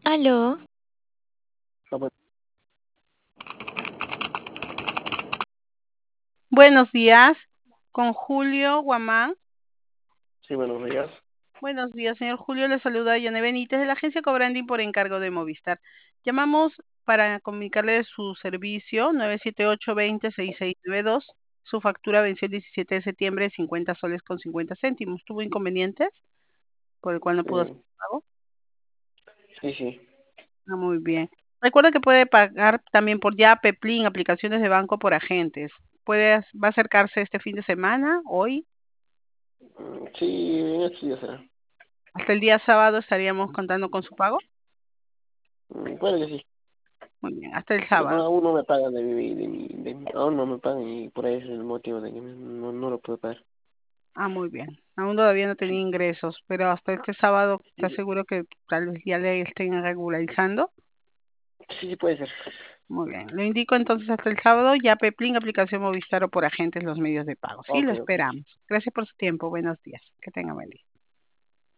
Aló, Ah, bueno, Buenos días, con Julio Guamán. sí, buenos días. Buenos días, señor Julio. Le saluda Yane Benítez de la agencia Cobranding por encargo de Movistar. Llamamos para comunicarle su servicio 978-20-6692. Su factura venció el 17 de septiembre, 50 soles con 50 céntimos. ¿Tuvo inconvenientes por el cual no pudo hacer Mm, el pago? sí, sí. Ah, muy bien. Recuerda que puede pagar también por Yape, Plin, aplicaciones de banco por agentes. Va a acercarse este fin de semana, hoy. Sí, en estos días será. Hasta el día sábado estaríamos contando con su pago. Puede que sí. Muy bien, hasta el Pero no, sábado. aún no me pagan aún no me pagan y por ahí es el motivo de que no lo puedo pagar. Ah, muy bien. Aún todavía no tenía Sí, ingresos, pero hasta este sábado, ¿está sí, seguro que tal vez ya le estén regularizando? sí, sí puede ser. Muy bien. Lo indico entonces hasta el sábado, ya Peplin, aplicación Movistar o por agentes los medios de pago. Sí, lo Ok, ok. esperamos. Gracias por su tiempo. Buenos días. Que tenga buen día.